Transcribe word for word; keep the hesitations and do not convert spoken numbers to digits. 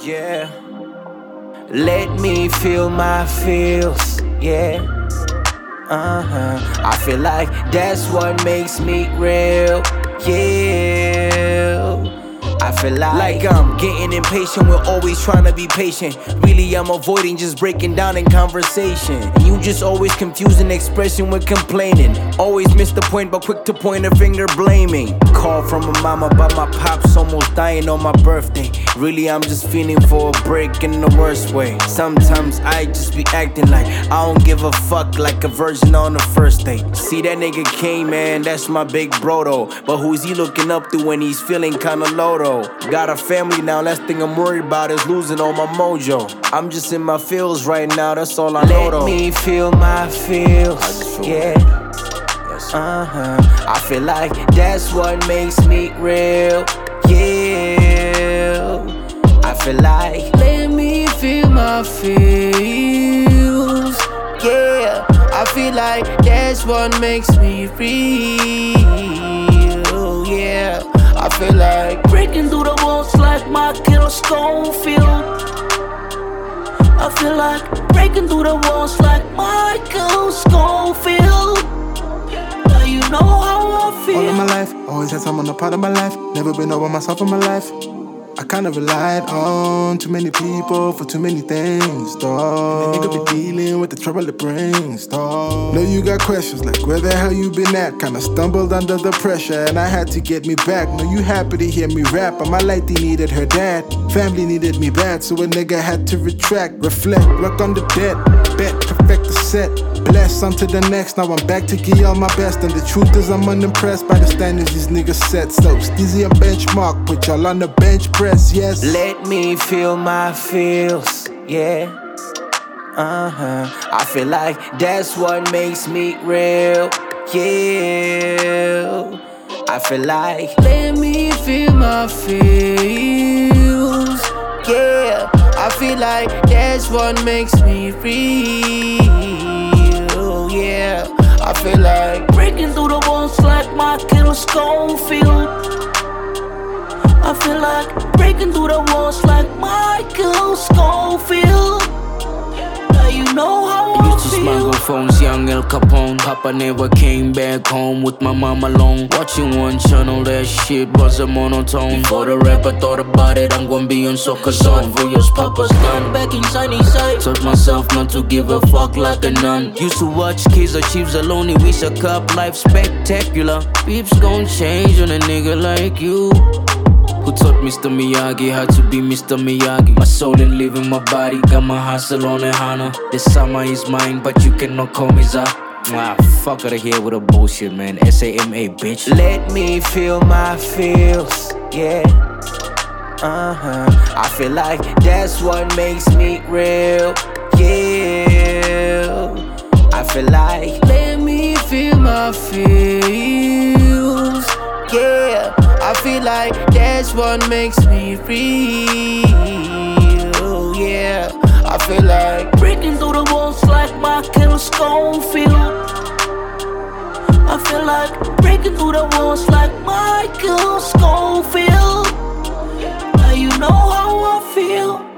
Yeah. Let me feel my feels, yeah. Uh-huh. I feel like that's what makes me real, yeah. I feel like, like I'm getting impatient, we're always trying to be patient. Really I'm avoiding just breaking down in conversation. And you just always confusing expression with complaining. Always miss the point but quick to point a finger blaming. Call from a mama but my pop's almost dying on my birthday. Really I'm just feeling for a break in the worst way. Sometimes I just be acting like I don't give a fuck, like a virgin on the first date. See that nigga Kane, man, that's my big bro though. But who's he looking up to when he's feeling kinda low though? Got a family now, last thing I'm worried about is losing all my mojo. I'm just in my feels right now, that's all I know though. Let me feel my feels, yeah. Uh-huh. I feel like that's what makes me real, yeah. I feel like let me feel my feels, yeah. I feel like that's what makes me real, yeah. I feel like breaking through the walls like Michael Scofield. I feel like breaking through the walls like Michael Scofield. Now you know how I feel. All of my life, always had someone a part of my life. Never been over myself in my life. I kinda relied on too many people for too many things, dawg. And a nigga be dealing with the trouble it brings, dawg. Know you got questions like where the hell you been at? Kinda stumbled under the pressure and I had to get me back. Know you happy to hear me rap, but my lady needed her dad. Family needed me bad, so a nigga had to retract, reflect, work on the debt, bet, perfect the set. Bless on to the next, now I'm back to give y'all my best. And the truth is I'm unimpressed by the standards these niggas set. So easy a benchmark, put y'all on the bench press, yes. Let me feel my feels, yeah. Uh-huh. I feel like that's what makes me real, yeah. I feel like let me feel my feels, yeah. I feel like that's what makes me real, yeah. I feel like breaking through the walls like Michael Scofield. I feel like breaking through the walls like Michael Scofield. Now you know how I used to smuggle phones, young El Capone. Papa never came back home with my mom alone. Watching one channel, that shit was a monotone. Before the rap, I thought about it, I'm gonna be on soccer zone. For yours, Papa's done. Back in sunny side, told myself not to give a fuck like a nun. Used to watch Kids Chiefs alone, we suck up, life spectacular. Peeps gon' change on a nigga like you. Who taught Mister Miyagi how to be Mister Miyagi? My soul and live in my body, got my hustle on a Hana. The summer is mine, but you cannot call me Za. Ah, fuck outta here with a bullshit, man. S A M A, bitch. Let me feel my feels, yeah. Uh-huh. I feel like that's what makes me real, yeah. I feel like let me feel my feels, yeah. I feel like that's what makes me real, yeah. I feel like breaking through the walls like Michael Scofield. I feel like breaking through the walls like Michael Scofield. Now you know how I feel.